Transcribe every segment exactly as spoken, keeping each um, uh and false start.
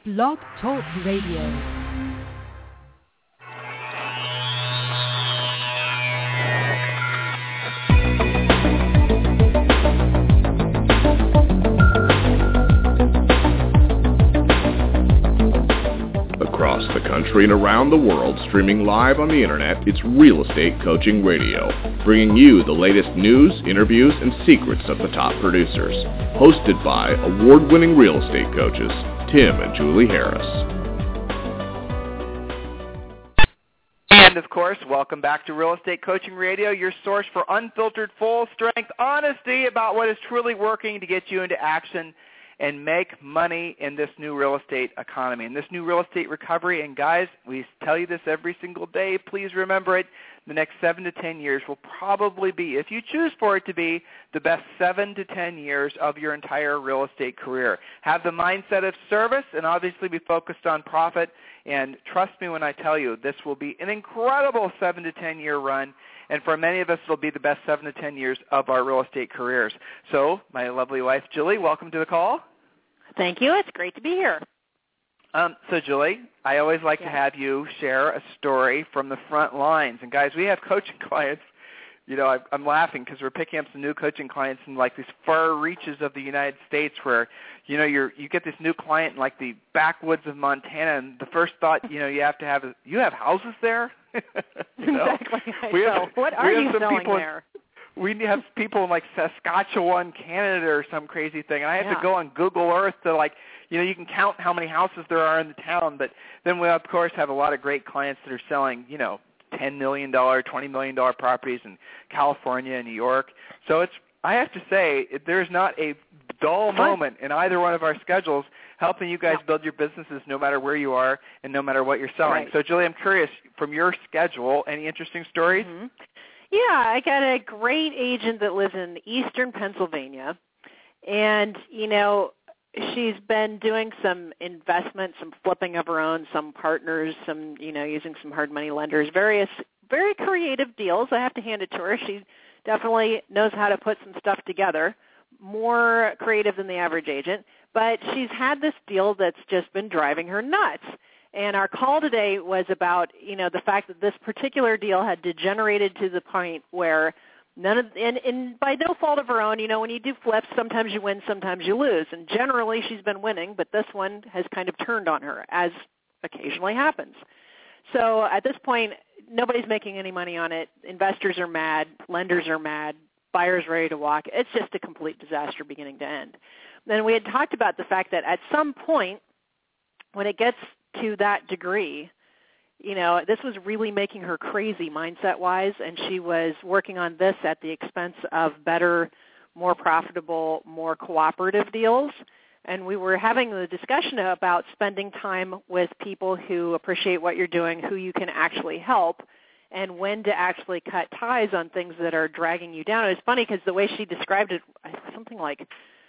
Blog Talk Radio. Across the country and around the world, streaming live on the internet, it's Real Estate Coaching Radio, bringing you the latest news, interviews, and secrets of the top producers. Hosted by award-winning real estate coaches, Tim and Julie Harris. And, of course, welcome back to Real Estate Coaching Radio, your source for unfiltered, full-strength honesty about what is truly working to get you into action and make money in this new real estate economy, in this new real estate recovery. And guys, we tell you this every single day. Please remember it. The next seven to ten years will probably be, if you choose for it to be, the best seven to ten years of your entire real estate career. Have the mindset of service and obviously be focused on profit. And trust me when I tell you, this will be an incredible seven to ten year run. And for many of us, it'll be the best seven to ten years of our real estate careers. So, my lovely wife, Julie, welcome to the call. Thank you. It's great to be here. Um, so, Julie, I always like yeah. to have you share a story from the front lines. And, guys, we have coaching clients. You know, I, I'm laughing because we're picking up some new coaching clients in, like, these far reaches of the United States where, you know, you're, you get this new client in, like, the backwoods of Montana, and the first thought, you know, you have to have is, you have houses there? you know? Exactly. We have, so what are you selling there? In, we have people in, like, Saskatchewan, Canada or some crazy thing, and I have yeah. to go on Google Earth to, like, you know, you can count how many houses there are in the town, but then we, of course, have a lot of great clients that are selling, you know, ten million dollars, twenty million dollars properties in California and New York. So it's, I have to say, there's not a dull moment in either one of our schedules helping you guys yeah. build your businesses no matter where you are and no matter what you're selling. Right. So, Julie, I'm curious, from your schedule, any interesting stories? Mm-hmm. Yeah, I got a great agent that lives in eastern Pennsylvania, and, you know, she's been doing some investments, some flipping of her own, some partners, some, you know, using some hard money lenders, various very creative deals. I have to hand it to her. She definitely knows how to put some stuff together, more creative than the average agent. But she's had this deal that's just been driving her nuts. And our call today was about, you know, the fact that this particular deal had degenerated to the point where None of, and, and by no fault of her own, you know, when you do flips, sometimes you win, sometimes you lose. And generally she's been winning, but this one has kind of turned on her, as occasionally happens. So at this point, nobody's making any money on it. Investors are mad. Lenders are mad. Buyers ready to walk. It's just a complete disaster beginning to end. Then we had talked about the fact that at some point, when it gets to that degree, you know, this was really making her crazy mindset-wise, and she was working on this at the expense of better, more profitable, more cooperative deals. And we were having the discussion about spending time with people who appreciate what you're doing, who you can actually help, and when to actually cut ties on things that are dragging you down. It was funny because the way she described it, something like,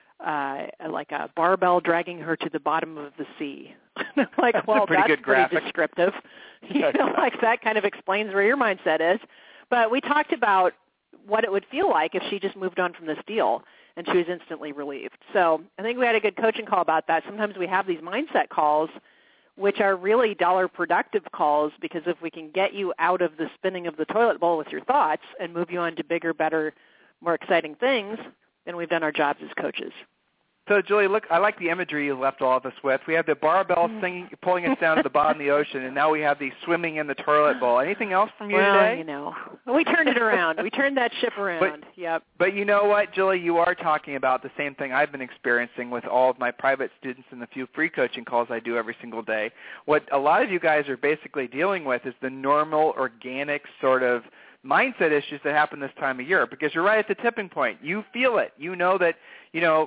Uh, like a barbell dragging her to the bottom of the sea. like, that's well, pretty that's good pretty graphic. descriptive. You know, like that kind of explains where your mindset is. But we talked about what it would feel like if she just moved on from this deal, and she was instantly relieved. So I think we had a good coaching call about that. Sometimes we have these mindset calls, which are really dollar productive calls, because if we can get you out of the spinning of the toilet bowl with your thoughts and move you on to bigger, better, more exciting things, then we've done our jobs as coaches. So, Julie, look, I like the imagery you left all of us with. We have the barbell singing, pulling us down to the bottom of the ocean, and now we have the swimming in the toilet bowl. Anything else from you well, today? you know, we turned it around. We turned that ship around. But, yep. But you know what, Julie? You are talking about the same thing I've been experiencing with all of my private students and the few free coaching calls I do every single day. What a lot of you guys are basically dealing with is the normal, organic sort of mindset issues that happen this time of year, because you're right at the tipping point. You feel it. You know that, you know,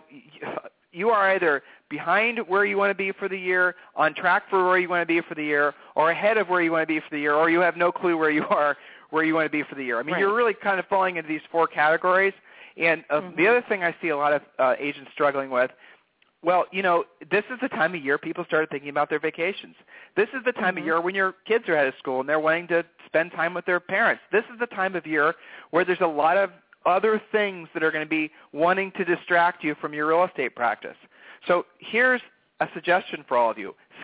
you are either behind where you want to be for the year, on track for where you want to be for the year, or ahead of where you want to be for the year, or you have no clue where you are, where you want to be for the year. I mean, right. You're really kind of falling into these four categories. And uh, mm-hmm. the other thing I see a lot of uh, agents struggling with, well, you know, this is the time of year people started thinking about their vacations. This is the time mm-hmm. of year when your kids are out of school and they're wanting to spend time with their parents. This is the time of year where there's a lot of other things that are going to be wanting to distract you from your real estate practice. So here's a suggestion for all of you.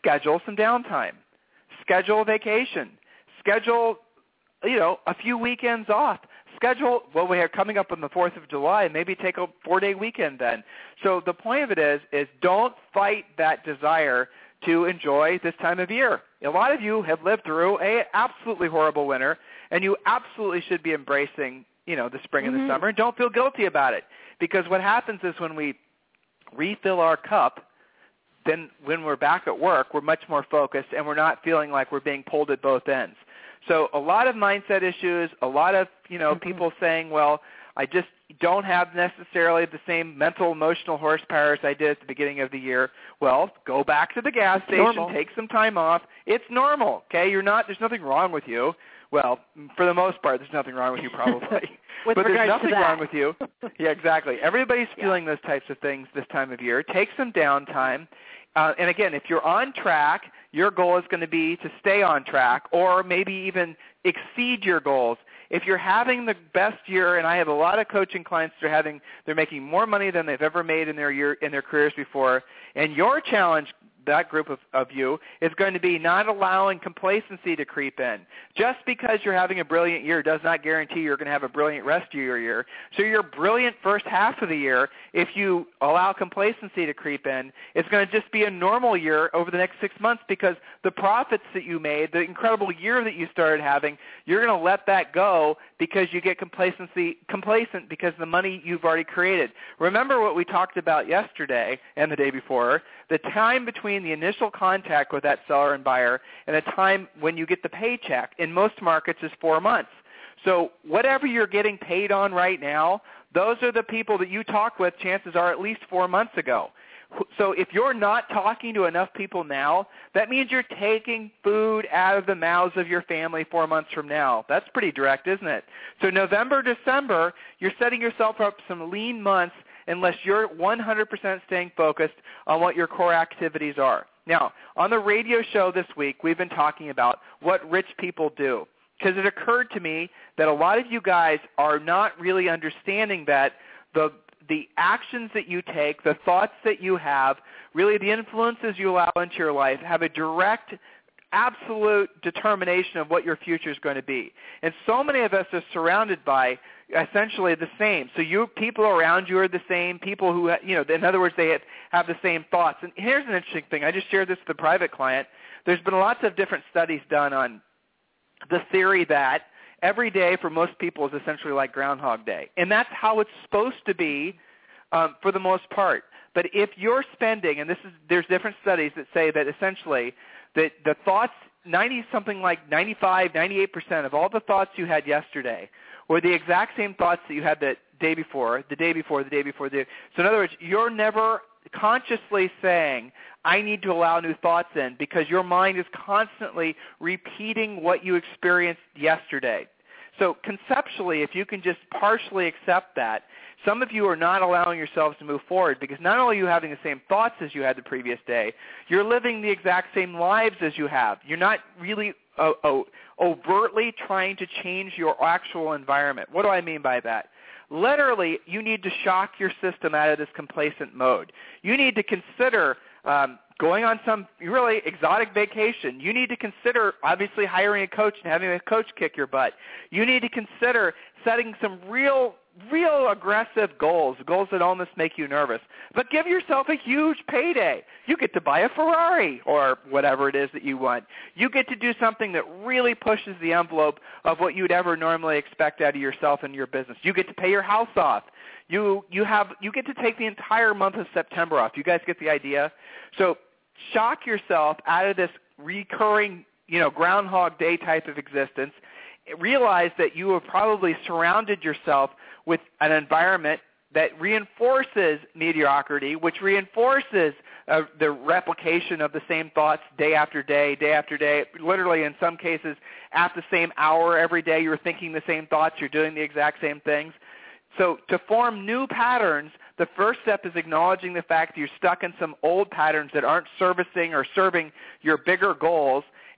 schedule some downtime. Schedule a vacation. Schedule, you know, a few weekends off. Schedule, well, we are coming up on the fourth of July, maybe take a four-day weekend then. So the point of it is, is don't fight that desire to enjoy this time of year. A lot of you have lived through a absolutely horrible winter, and you absolutely should be embracing, you know, the spring mm-hmm. and the summer. And don't feel guilty about it, because what happens is when we refill our cup, then when we're back at work, we're much more focused, and we're not feeling like we're being pulled at both ends. So a lot of mindset issues, a lot of, you know, mm-hmm. people saying, well, I just don't have necessarily the same mental, emotional horsepower as I did at the beginning of the year. Well, go back to the gas station, normal. Take some time off. It's normal, okay? You're not, there's nothing wrong with you. Well, for the most part, there's nothing wrong with you probably. with but there's regards nothing to that. wrong with you. Yeah, exactly. Everybody's yeah. feeling those types of things this time of year. Take some downtime. Uh, and again, if you're on track, your goal is going to be to stay on track or maybe even exceed your goals. If you're having the best year, and I have a lot of coaching clients that are having, they're making more money than they've ever made in their year in their careers before, and your challenge, that group of, of you, is going to be not allowing complacency to creep in. Just because you're having a brilliant year does not guarantee you're going to have a brilliant rest of your year. So your brilliant first half of the year, if you allow complacency to creep in, it's going to just be a normal year over the next six months because the profits that you made, the incredible year that you started having, you're going to let that go because you get complacency complacent because of the money you've already created. Remember what we talked about yesterday and the day before, the time between the initial contact with that seller and buyer and the time when you get the paycheck in most markets is four months. So whatever you're getting paid on right now, those are the people that you talk with, chances are, at least four months ago. So if you're not talking to enough people now, that means you're taking food out of the mouths of your family four months from now. That's pretty direct, isn't it? So November, December, you're setting yourself up some lean months unless you're one hundred percent staying focused on what your core activities are. Now, on the radio show this week, we've been talking about what rich people do, because it occurred to me that a lot of you guys are not really understanding that the the actions that you take, the thoughts that you have, really the influences you allow into your life have a direct, absolute determination of what your future is going to be. And so many of us are surrounded by essentially the same. So you people around you are the same, people who, you know, in other words, they have, have the same thoughts. And here's an interesting thing. I just shared this with a private client. There's been lots of different studies done on the theory that every day for most people is essentially like Groundhog Day. And that's how it's supposed to be um, for the most part. But if you're spending, and this is, there's different studies that say that essentially that the thoughts, ninety something like ninety-five, ninety-eight percent of all the thoughts you had yesterday were the exact same thoughts that you had the day before, the day before, the day before. The day. So in other words, you're never consciously saying, I need to allow new thoughts in, because your mind is constantly repeating what you experienced yesterday. So conceptually, if you can just partially accept that, some of you are not allowing yourselves to move forward because not only are you having the same thoughts as you had the previous day, you're living the exact same lives as you have. You're not really uh, oh, overtly trying to change your actual environment. What do I mean by that? Literally, you need to shock your system out of this complacent mode. You need to consider um, going on some really exotic vacation. You need to consider, obviously, hiring a coach and having a coach kick your butt. You need to consider setting some real, real aggressive goals, goals that almost make you nervous. But give yourself a huge payday. You get to buy a Ferrari or whatever it is that you want. You get to do something that really pushes the envelope of what you'd ever normally expect out of yourself and your business. You get to pay your house off. You you have you get to take the entire month of September off. You guys get the idea? So shock yourself out of this recurring, you know, Groundhog Day type of existence. Realize that you have probably surrounded yourself with an environment that reinforces mediocrity, which reinforces uh, the replication of the same thoughts day after day, day after day. Literally, in some cases, at the same hour every day, you're thinking the same thoughts, you're doing the exact same things. So to form new patterns, the first step is acknowledging the fact that you're stuck in some old patterns that aren't servicing or serving your bigger goals.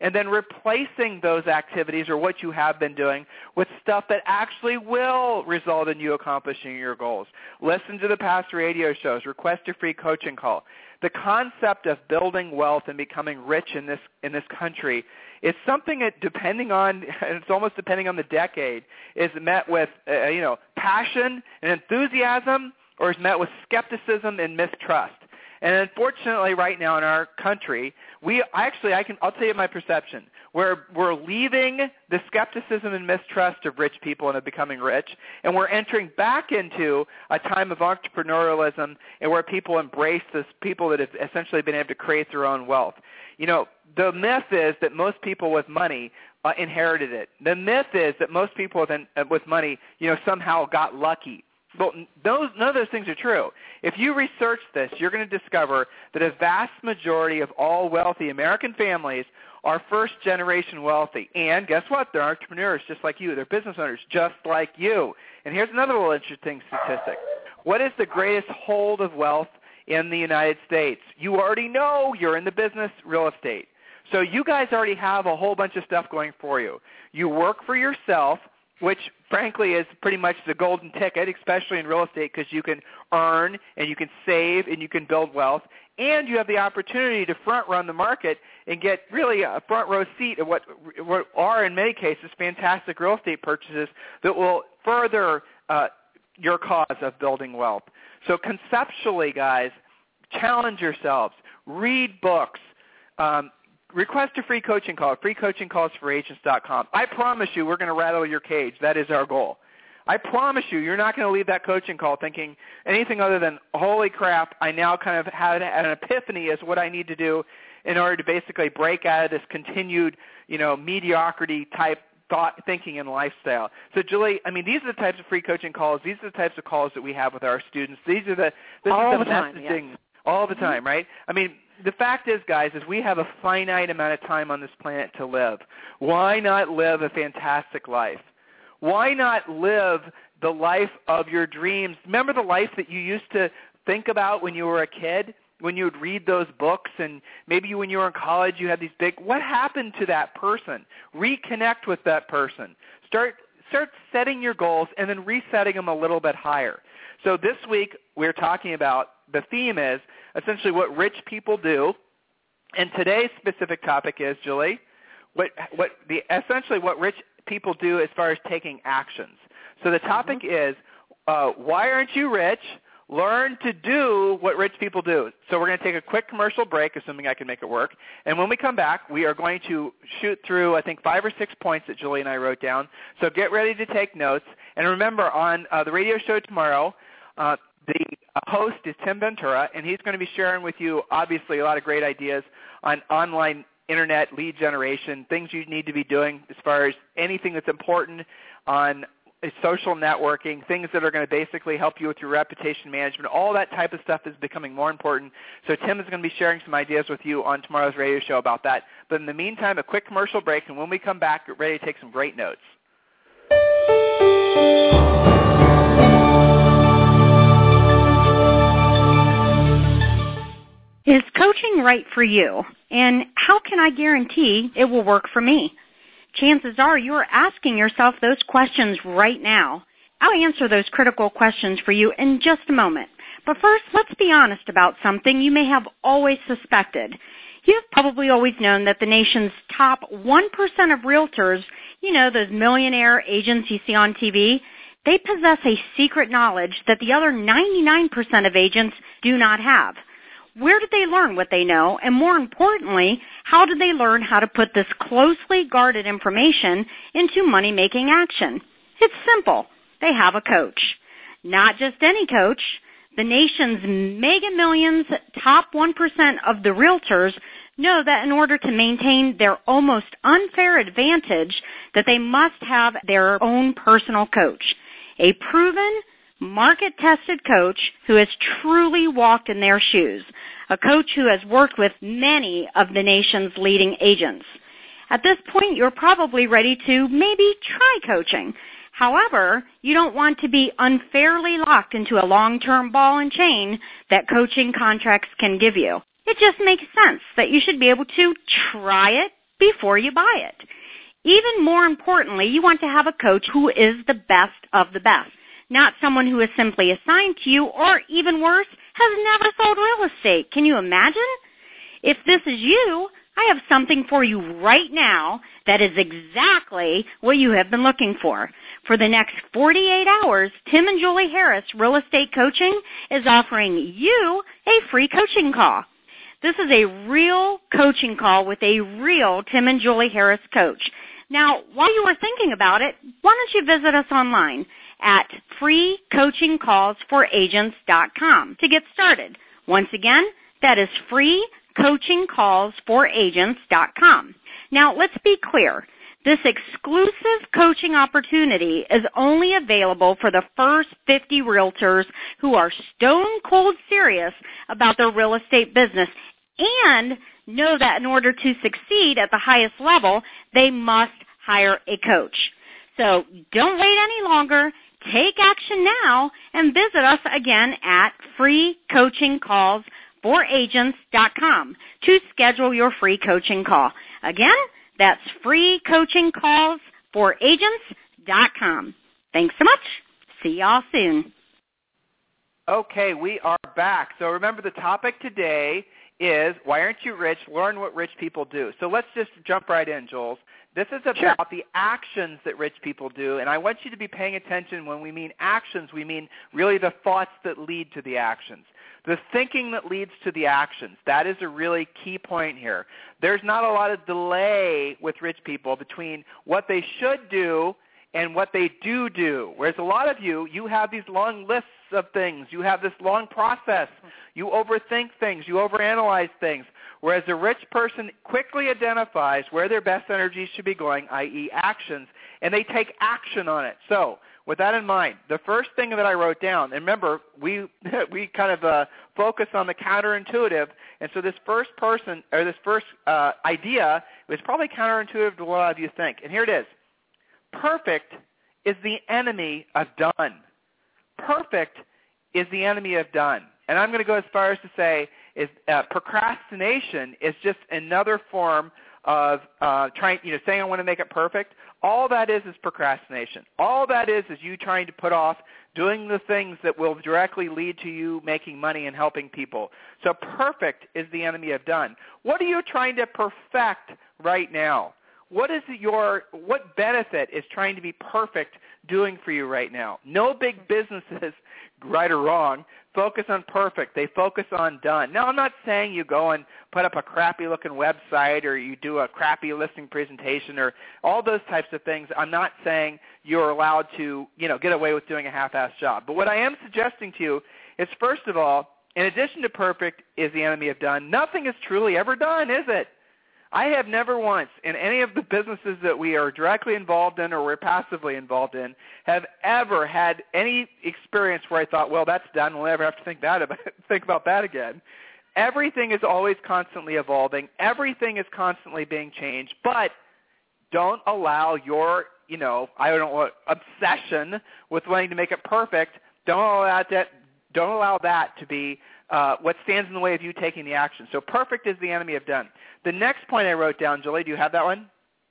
and then replacing those activities or what you have been doing with stuff that actually will result in you accomplishing your goals. Listen to the past radio shows. Request a free coaching call. The concept of building wealth and becoming rich in this in this country is something that, depending on, it's almost depending on the decade, is met with uh, you know passion and enthusiasm, or is met with skepticism and mistrust. And unfortunately, right now in our country, we actually, I can, I'll tell you my perception. We're we're leaving the skepticism and mistrust of rich people and of becoming rich, and we're entering back into a time of entrepreneurialism and where people embrace this people that have essentially been able to create their own wealth. You know, the myth is that most people with money uh, inherited it. The myth is that most people with, uh, with money, you know, somehow got lucky. Well, those, none of those things are true. If you research this, you're going to discover that a vast majority of all wealthy American families are first-generation wealthy. And guess what? They're entrepreneurs just like you. They're business owners just like you. And here's another little interesting statistic. What is the greatest hold of wealth in the United States? You already know you're in the business real estate. So you guys already have a whole bunch of stuff going for you. You work for yourself, which frankly is pretty much the golden ticket, especially in real estate, because you can earn and you can save and you can build wealth, and you have the opportunity to front-run the market and get really a front-row seat of what, what are, in many cases, fantastic real estate purchases that will further uh, your cause of building wealth. So conceptually, guys, challenge yourselves. Read books. Um, Request a free coaching call, free coaching calls for agents dot com. I promise you we're going to rattle your cage. That is our goal. I promise you you're not going to leave that coaching call thinking anything other than, holy crap, I now kind of had an epiphany as what I need to do in order to basically break out of this continued, you know, mediocrity type thought, thinking, and lifestyle. So, Julie, I mean, these are the types of free coaching calls. These are the types of calls that we have with our students. These are the, this all is the, the time, messaging yes. all the time, right? I mean, the fact is, guys, is we have a finite amount of time on this planet to live. Why not live a fantastic life? Why not live the life of your dreams? Remember the life that you used to think about when you were a kid, when you would read those books, and maybe when you were in college you had these big, what happened to that person? Reconnect with that person. Start, start setting your goals and then resetting them a little bit higher. So this week we're talking about, the theme is essentially what rich people do, and today's specific topic is, Julie, what what the essentially what rich people do as far as taking actions. So the topic mm-hmm. is uh, why aren't you rich? Learn to do what rich people do. So we're going to take a quick commercial break, assuming I can make it work. And when we come back, we are going to shoot through, I think, five or six points that Julie and I wrote down. So get ready to take notes. And remember, on uh, the radio show tomorrow, uh, the host is Tim Ventura, and he's going to be sharing with you, obviously, a lot of great ideas on online internet lead generation, things you need to be doing as far as anything that's important on social networking, things that are going to basically help you with your reputation management. All that type of stuff is becoming more important. So Tim is going to be sharing some ideas with you on tomorrow's radio show about that. But in the meantime, a quick commercial break, and when we come back, get ready to take some great notes. Is coaching right for you? And how can I guarantee it will work for me? Chances are you are asking yourself those questions right now. I'll answer those critical questions for you in just a moment. But first, let's be honest about something you may have always suspected. You've probably always known that the nation's top one percent of realtors, you know, those millionaire agents you see on T V, they possess a secret knowledge that the other ninety-nine percent of agents do not have. Where did they learn what they know? And more importantly, how did they learn how to put this closely guarded information into money-making action? It's simple. They have a coach. Not just any coach. The nation's mega millions, top one percent of the realtors know that in order to maintain their almost unfair advantage, that they must have their own personal coach. A proven, market-tested coach who has truly walked in their shoes, a coach who has worked with many of the nation's leading agents. At this point, you're probably ready to maybe try coaching. However, you don't want to be unfairly locked into a long-term ball and chain that coaching contracts can give you. It just makes sense that you should be able to try it before you buy it. Even more importantly, you want to have a coach who is the best of the best, not someone who is simply assigned to you or, even worse, has never sold real estate. Can you imagine? If this is you, I have something for you right now that is exactly what you have been looking for. For the next forty-eight hours, Tim and Julie Harris Real Estate Coaching is offering you a free coaching call. This is a real coaching call with a real Tim and Julie Harris coach. Now, while you are thinking about it, why don't you visit us online at free coaching calls for agents dot com to get started. Once again, that is free coaching calls for agents dot com. Now, let's be clear. This exclusive coaching opportunity is only available for the first fifty realtors who are stone cold serious about their real estate business and know that in order to succeed at the highest level, they must hire a coach. So don't wait any longer. Take action now and visit us again at free coaching calls for agents dot com to schedule your free coaching call. Again, that's free coaching calls for agents dot com. Thanks so much. See y'all soon. Okay, we are back. So remember, the topic today is Why Aren't You Rich? Learn what rich people do. So let's just jump right in, Jules. This is about sure. the actions that rich people do, and I want you to be paying attention. When we mean actions, we mean really the thoughts that lead to the actions. The thinking that leads to the actions. That is a really key point here. There's not a lot of delay with rich people between what they should do and what they do do. Whereas a lot of you, you have these long lists of things. You have this long process. You overthink things. You overanalyze things. Whereas a rich person quickly identifies where their best energy should be going, that is actions, and they take action on it. So with that in mind, the first thing that I wrote down, and remember, we we kind of uh, focus on the counterintuitive, and so this first person, or this first uh, idea was probably counterintuitive to what a lot of you think. And here it is. Perfect is the enemy of done. Perfect is the enemy of done. And I'm going to go as far as to say is uh, procrastination is just another form of uh, trying, you know, saying I want to make it perfect. All that is is procrastination. All that is is you trying to put off doing the things that will directly lead to you making money and helping people. So perfect is the enemy of done. What are you trying to perfect right now? What is your, what benefit is trying to be perfect doing for you right now? No big businesses, right or wrong, focus on perfect. They focus on done. Now, I'm not saying you go and put up a crappy-looking website or you do a crappy listing presentation or all those types of things. I'm not saying you're allowed to, you know, get away with doing a half-assed job. But what I am suggesting to you is, first of all, in addition to perfect is the enemy of done, nothing is truly ever done, is it? I have never once in any of the businesses that we are directly involved in or we're passively involved in have ever had any experience where I thought, well, that's done. We'll never have to think, that about, think about that again. Everything is always constantly evolving. Everything is constantly being changed. But don't allow your, you know, I don't know what, obsession with wanting to make it perfect. Don't allow that, don't allow that to be Uh, what stands in the way of you taking the action. So perfect is the enemy of done. The next point I wrote down, Julie, do you have that one?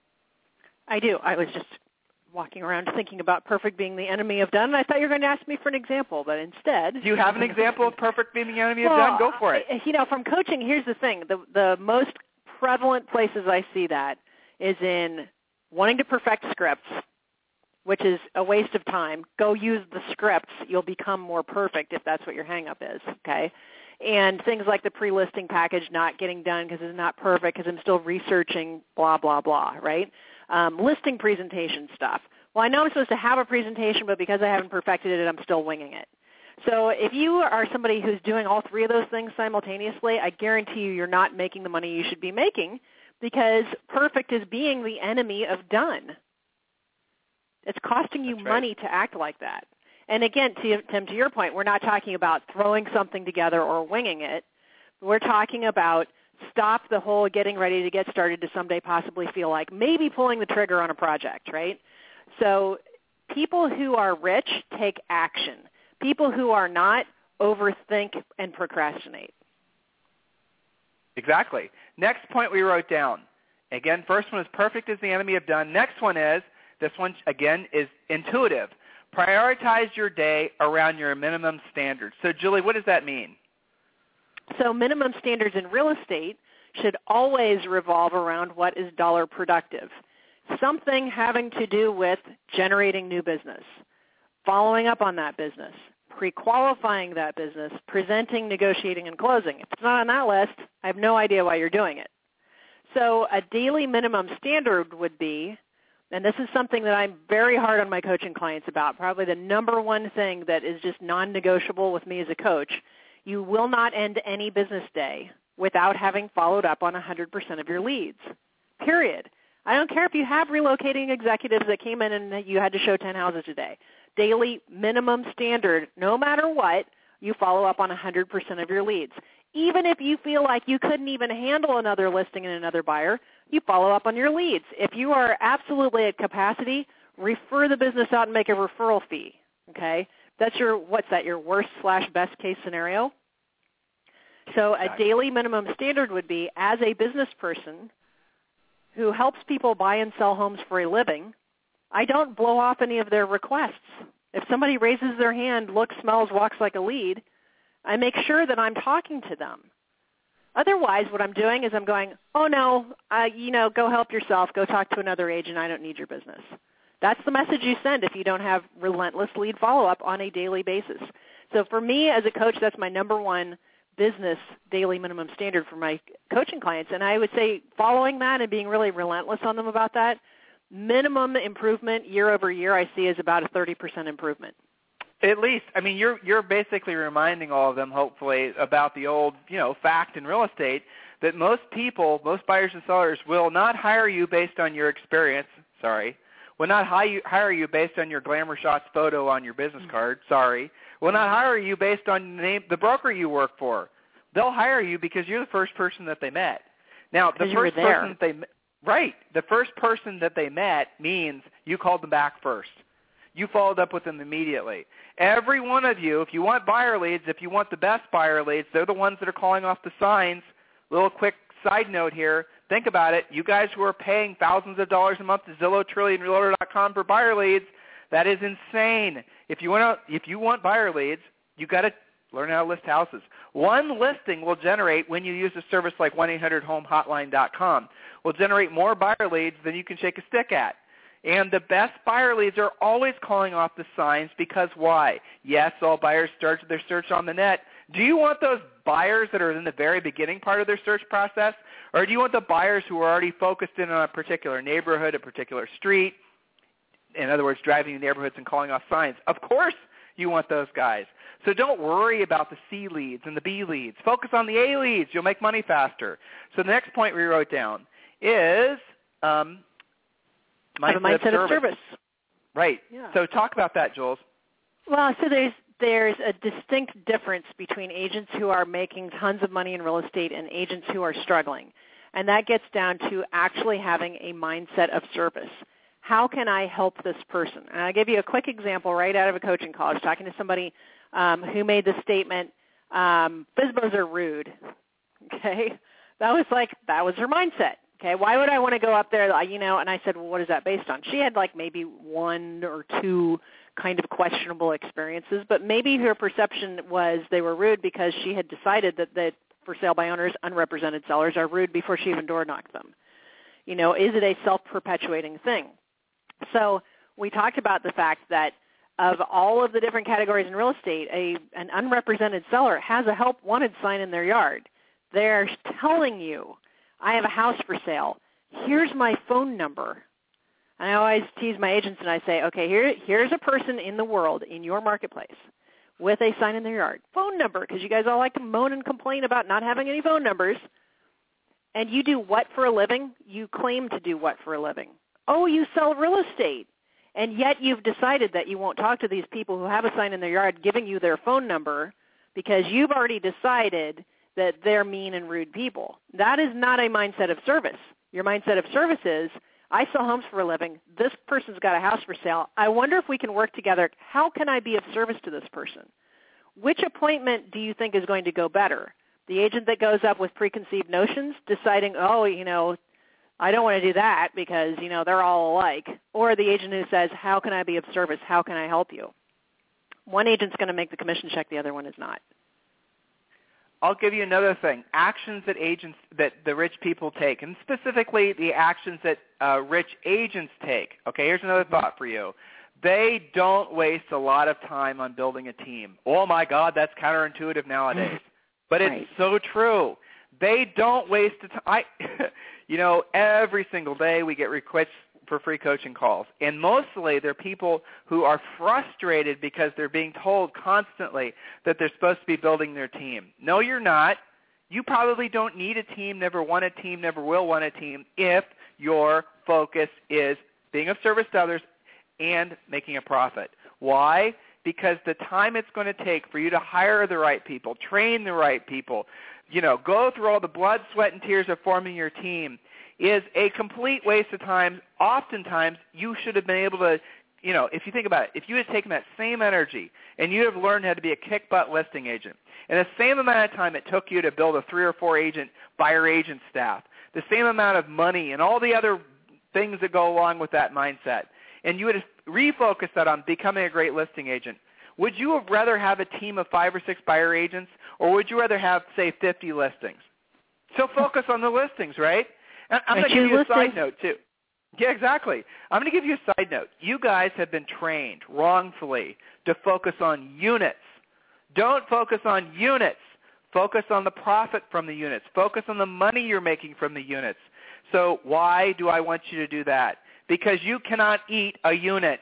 I do. I was just walking around thinking about perfect being the enemy of done, and I thought you were going to ask me for an example, but instead... Do you have an example of perfect being the enemy well, of done? Go for it. You know, from coaching, here's the thing. The, the most prevalent places I see that is in wanting to perfect scripts, which is a waste of time. Go use the scripts. You'll become more perfect if that's what your hang-up is, okay? And things like the pre-listing package not getting done because it's not perfect because I'm still researching, blah, blah, blah, right? Um, listing presentation stuff. Well, I know I'm supposed to have a presentation, but because I haven't perfected it, I'm still winging it. So if you are somebody who's doing all three of those things simultaneously, I guarantee you you're not making the money you should be making because perfect is being the enemy of done. It's costing you That's right. money to act like that. And again, to, Tim, to your point, we're not talking about throwing something together or winging it. We're talking about stop the whole getting ready to get started to someday possibly feel like maybe pulling the trigger on a project, right? So people who are rich take action. People who are not overthink and procrastinate. Exactly. Next point we wrote down, Again, first one is perfect is the enemy of done. Next one is, this one, again, is intuitive. Prioritize your day around your minimum standards. So, Julie, what does that mean? So minimum standards in real estate should always revolve around what is dollar productive. Something having to do with generating new business, following up on that business, pre-qualifying that business, presenting, negotiating, and closing. If it's not on that list, I have no idea why you're doing it. So a daily minimum standard would be, and this is something that I'm very hard on my coaching clients about, probably the number one thing that is just non-negotiable with me as a coach, you will not end any business day without having followed up on one hundred percent of your leads, period. I don't care if you have relocating executives that came in and you had to show ten houses a day. Daily minimum standard, no matter what, you follow up on one hundred percent of your leads. Even if you feel like you couldn't even handle another listing and another buyer, you follow up on your leads. If you are absolutely at capacity, refer the business out and make a referral fee, okay? That's your, what's that, your worst slash best case scenario? So a daily minimum standard would be, as a business person who helps people buy and sell homes for a living, I don't blow off any of their requests. If somebody raises their hand, looks, smells, walks like a lead, I make sure that I'm talking to them. Otherwise, what I'm doing is I'm going, oh, no, uh, you know, go help yourself. Go talk to another agent. I don't need your business. That's the message you send if you don't have relentless lead follow-up on a daily basis. So for me as a coach, that's my number one business daily minimum standard for my coaching clients. And I would say following that and being really relentless on them about that, minimum improvement year over year I see is about a thirty percent improvement. At least, I mean, you're you're basically reminding all of them, hopefully, about the old, you know, fact in real estate that most people, most buyers and sellers will not hire you based on your experience. Sorry, will not hire you based on your Glamour Shots photo on your business card. Sorry, will not hire you based on the name, the broker you work for. They'll hire you because you're the first person that they met. Now, the first person that they right, the first person that they met means you called them back first. You followed up with them immediately. Every one of you, if you want buyer leads, if you want the best buyer leads, they're the ones that are calling off the signs. Little quick side note here. Think about it. You guys who are paying thousands of dollars a month to Zillow, Trillion, Realtor dot com for buyer leads, that is insane. If you want to, if you want buyer leads, you've got to learn how to list houses. One listing will generate, when you use a service like one eight hundred home hotline dot com, will generate more buyer leads than you can shake a stick at. And the best buyer leads are always calling off the signs because why? Yes, all buyers start their search on the net. Do you want those buyers that are in the very beginning part of their search process? Or do you want the buyers who are already focused in on a particular neighborhood, a particular street? In other words, driving neighborhoods and calling off signs. Of course you want those guys. So don't worry about the C leads and the B leads. Focus on the A leads. You'll make money faster. So the next point we wrote down is um, – Mindset, a mindset of, of service. Right. Yeah. So talk about that, Jules. Well, so there's there's a distinct difference between agents who are making tons of money in real estate and agents who are struggling. And that gets down to actually having a mindset of service. How can I help this person? And I'll give you a quick example right out of a coaching call. I was talking to somebody um, who made the statement, um, F S B Os are rude. Okay? That was like, that was her mindset. Okay, why would I want to go up there, you know, and I said, well, what is that based on? She had like maybe one or two kind of questionable experiences, but maybe her perception was they were rude because she had decided that, that for sale by owners, unrepresented sellers are rude before she even door knocked them. You know, is it a self-perpetuating thing? So we talked about the fact that of all of the different categories in real estate, a an unrepresented seller has a help wanted sign in their yard. They're telling you, I have a house for sale. Here's my phone number. And I always tease my agents and I say, okay, here, here's a person in the world, in your marketplace, with a sign in their yard. Phone number, because you guys all like to moan and complain about not having any phone numbers. And you do what for a living? You claim to do what for a living? Oh, you sell real estate. And yet you've decided that you won't talk to these people who have a sign in their yard giving you their phone number because you've already decided that they're mean and rude people. That is not a mindset of service. Your mindset of service is, I sell homes for a living. This person's got a house for sale. I wonder if we can work together. How can I be of service to this person? Which appointment do you think is going to go better? The agent that goes up with preconceived notions, deciding, oh, you know, I don't want to do that because, you know, they're all alike. Or the agent who says, how can I be of service? How can I help you? One agent's going to make the commission check. The other one is not. I'll give you another thing. Actions that agents, that the rich people take, and specifically the actions that uh, rich agents take. Okay, here's another thought for you. They don't waste a lot of time on building a team. Oh, my God, that's counterintuitive nowadays. But it's Right. so true. They don't waste the time. You know, every single day we get requests for free coaching calls. And mostly they're people who are frustrated because they're being told constantly that they're supposed to be building their team. No, you're not. You probably don't need a team, never want a team, never will want a team if your focus is being of service to others and making a profit. Why? Because the time it's going to take for you to hire the right people, train the right people, you know, go through all the blood, sweat, and tears of forming your team is a complete waste of time. Oftentimes, you should have been able to, you know, if you think about it, if you had taken that same energy and you have learned how to be a kick-butt listing agent, and the same amount of time it took you to build a three or four agent, buyer agent staff, the same amount of money and all the other things that go along with that mindset, and you would have refocused that on becoming a great listing agent, would you have rather have a team of five or six buyer agents, or would you rather have, say, fifty listings? So focus on the listings, right? And I'm going to give you a side note, too. Yeah, exactly. I'm going to give you a side note. You guys have been trained wrongfully to focus on units. Don't focus on units. Focus on the profit from the units. Focus on the money you're making from the units. So why do I want you to do that? Because you cannot eat a unit.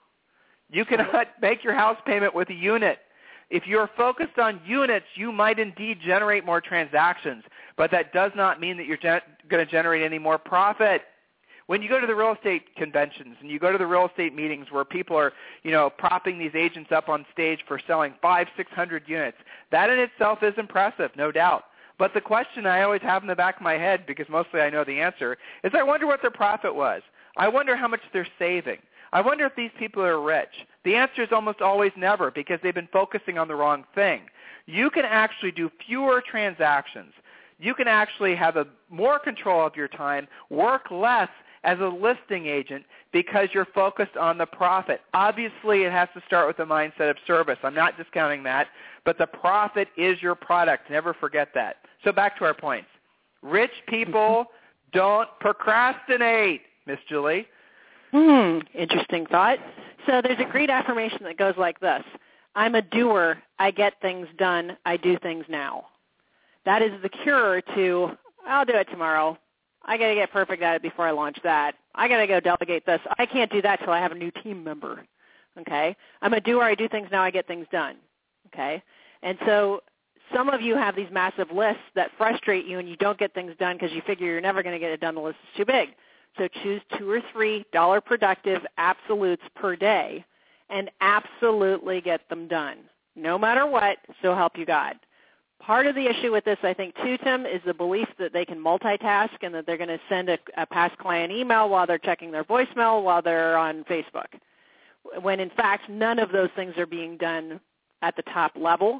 You cannot make your house payment with a unit. If you're focused on units, you might indeed generate more transactions, but that does not mean that you're gen- going to generate any more profit. When you go to the real estate conventions and you go to the real estate meetings where people are, you know, propping these agents up on stage for selling five, six hundred units, that in itself is impressive, no doubt. But the question I always have in the back of my head, because mostly I know the answer, is I wonder what their profit was. I wonder how much they're saving. I wonder if these people are rich. The answer is almost always never, because they've been focusing on the wrong thing. You can actually do fewer transactions. You can actually have a more control of your time, work less as a listing agent because you're focused on the profit. Obviously, it has to start with the mindset of service. I'm not discounting that, but the profit is your product. Never forget that. So back to our points. Rich people don't procrastinate, Miss Julie. Hmm, interesting thought. So there's a great affirmation that goes like this. I'm a doer. I get things done. I do things now. That is the cure to, I'll do it tomorrow. I got to get perfect at it before I launch that. I got to go delegate this. I can't do that till I have a new team member. Okay? I'm a doer. I do things now. I get things done. Okay? And so some of you have these massive lists that frustrate you and you don't get things done because you figure you're never going to get it done. The list is too big. So choose two or three dollar productive absolutes per day and absolutely get them done, no matter what, so help you God. Part of the issue with this, I think, too, Tim, is the belief that they can multitask and that they're going to send a, a past client email while they're checking their voicemail while they're on Facebook, when in fact none of those things are being done at the top level.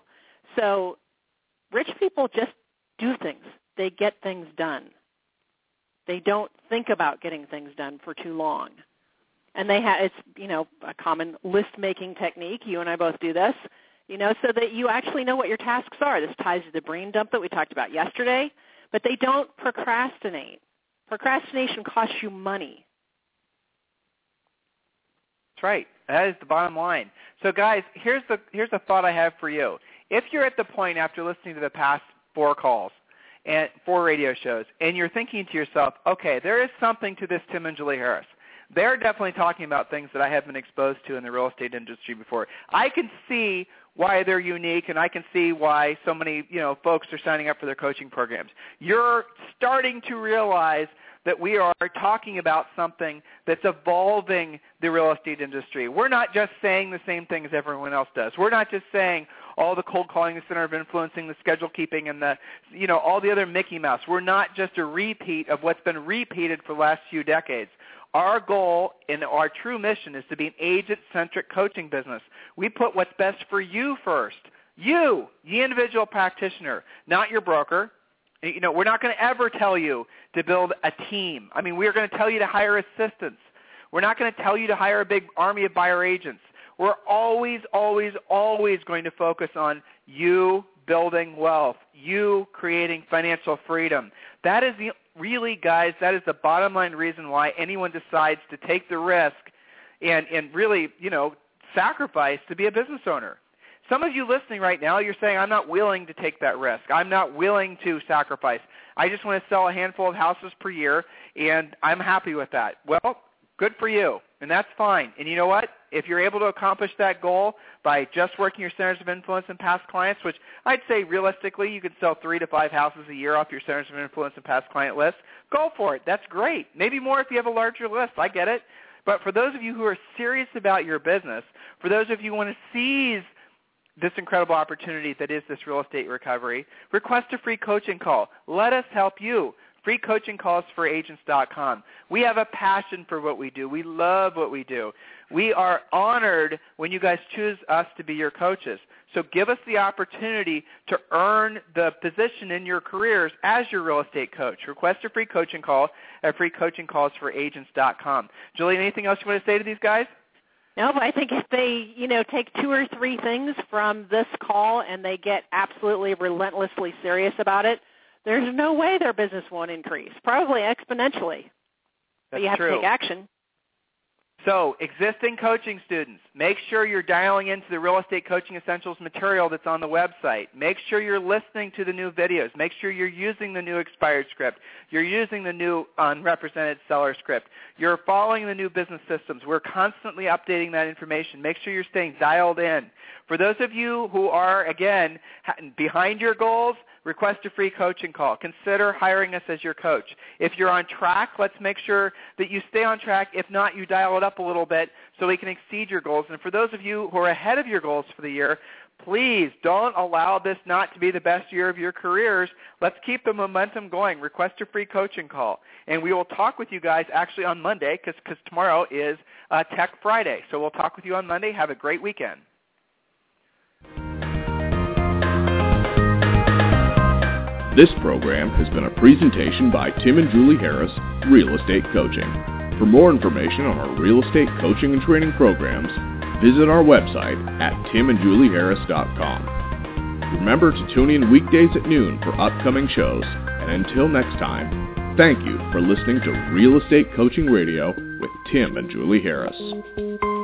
So rich people just do things. They get things done. They don't think about getting things done for too long. And they have, it's, you know, a common list-making technique. You and I both do this, you know, so that you actually know what your tasks are. This ties to the brain dump that we talked about yesterday. But they don't procrastinate. Procrastination costs you money. That's right. That is the bottom line. So, guys, here's the here's a thought I have for you. If you're at the point after listening to the past four calls, and four radio shows, and you're thinking to yourself, okay, there is something to this Tim and Julie Harris. They're definitely talking about things that I haven't been exposed to in the real estate industry before. I can see why they're unique, and I can see why so many, you know, folks are signing up for their coaching programs. You're starting to realize that we are talking about something that's evolving the real estate industry. We're not just saying the same thing as everyone else does. We're not just saying all the cold calling, the center of influencing, the schedule keeping, and the, you know, all the other Mickey Mouse. We're not just a repeat of what's been repeated for the last few decades. Our goal and our true mission is to be an agent-centric coaching business. We put what's best for you first. You, the individual practitioner, not your broker, You know, we're not going to ever tell you to build a team. I mean, we're going to tell you to hire assistants. We're not going to tell you to hire a big army of buyer agents. We're always, always, always going to focus on you building wealth, you creating financial freedom. That is the, really, guys, that is the bottom line reason why anyone decides to take the risk and, and really, you know, sacrifice to be a business owner. Some of you listening right now, you're saying, I'm not willing to take that risk. I'm not willing to sacrifice. I just want to sell a handful of houses per year, and I'm happy with that. Well, good for you, and that's fine. And you know what? If you're able to accomplish that goal by just working your centers of influence and past clients, which I'd say realistically you could sell three to five houses a year off your centers of influence and past client list, go for it. That's great. Maybe more if you have a larger list. I get it. But for those of you who are serious about your business, for those of you who want to seize this incredible opportunity that is this real estate recovery, request a free coaching call. Let us help you. free coaching calls for agents dot com. We have a passion for what we do. We love what we do. We are honored when you guys choose us to be your coaches. So give us the opportunity to earn the position in your careers as your real estate coach. Request a free coaching call at free coaching calls for agents dot com. Julie, anything else you want to say to these guys? No, but I think if they, you know, take two or three things from this call and they get absolutely relentlessly serious about it, there's no way their business won't increase, probably exponentially. But That's you have true. to take action. So existing coaching students, make sure you're dialing into the Real Estate Coaching Essentials material that's on the website. Make sure you're listening to the new videos. Make sure you're using the new expired script. You're using the new unrepresented seller script. You're following the new business systems. We're constantly updating that information. Make sure you're staying dialed in. For those of you who are, again, behind your goals, request a free coaching call. Consider hiring us as your coach. If you're on track, let's make sure that you stay on track. If not, you dial it up a little bit so we can exceed your goals. And for those of you who are ahead of your goals for the year, please don't allow this not to be the best year of your careers. Let's keep the momentum going. Request a free coaching call. And we will talk with you guys actually on Monday because tomorrow is uh, Tech Friday. So we'll talk with you on Monday. Have a great weekend. This program has been a presentation by Tim and Julie Harris, Real Estate Coaching. For more information on our real estate coaching and training programs, visit our website at tim and julie harris dot com. Remember to tune in weekdays at noon for upcoming shows. And until next time, thank you for listening to Real Estate Coaching Radio with Tim and Julie Harris.